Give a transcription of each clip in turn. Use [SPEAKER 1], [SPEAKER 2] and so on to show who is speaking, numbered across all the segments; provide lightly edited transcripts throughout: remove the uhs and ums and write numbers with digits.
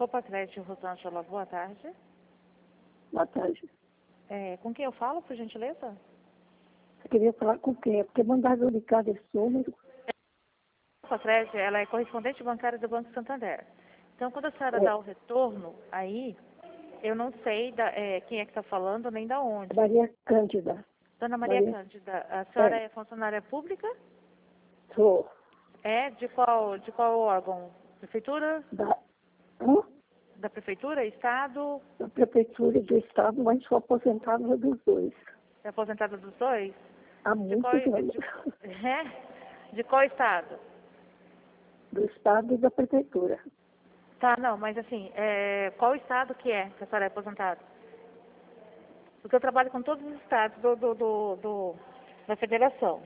[SPEAKER 1] Copa Crédito Rosângela, boa tarde.
[SPEAKER 2] Boa tarde.
[SPEAKER 1] Com quem eu falo, por gentileza?
[SPEAKER 2] Eu queria falar com quem? É porque mandaram eu ligar desse número.
[SPEAKER 1] Copa Crédito, ela é correspondente bancária do Banco Santander. Então, quando a senhora dá o retorno aí, eu não sei quem é que está falando, nem da onde.
[SPEAKER 2] Maria Cândida.
[SPEAKER 1] Dona Maria Cândida, a senhora é funcionária pública?
[SPEAKER 2] Sou.
[SPEAKER 1] De qual órgão? Prefeitura? Da Prefeitura? Estado?
[SPEAKER 2] Da Prefeitura e do Estado, mas sou aposentada dos dois.
[SPEAKER 1] É aposentada dos dois?
[SPEAKER 2] Há muitos anos.
[SPEAKER 1] De qual Estado?
[SPEAKER 2] Do Estado e da Prefeitura.
[SPEAKER 1] Tá, não, mas assim, qual Estado que a senhora é aposentada? Porque eu trabalho com todos os estados da federação.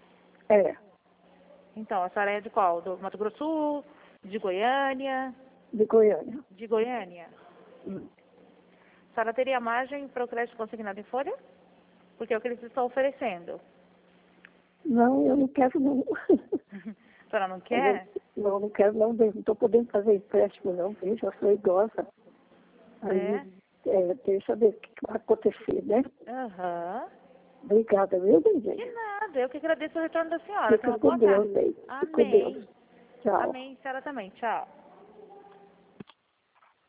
[SPEAKER 1] Então, a senhora é de qual? Do Mato Grosso do Sul? De Goiânia?
[SPEAKER 2] De Goiânia.
[SPEAKER 1] De Goiânia? A senhora teria margem para o crédito consignado em folha? Porque é o que eles estão oferecendo.
[SPEAKER 2] Não, eu não quero não.
[SPEAKER 1] A senhora não quer?
[SPEAKER 2] Não quero não. Não estou podendo fazer empréstimo não, veja, eu sou idosa. Aí, deixa eu ver o que vai acontecer, né? Obrigada, viu, Benzinho?
[SPEAKER 1] De nada, eu que agradeço o retorno da senhora.
[SPEAKER 2] Fica com Deus, aí.
[SPEAKER 1] Amém.
[SPEAKER 2] Com Deus. Tchau.
[SPEAKER 1] Amém, senhora também. Tchau.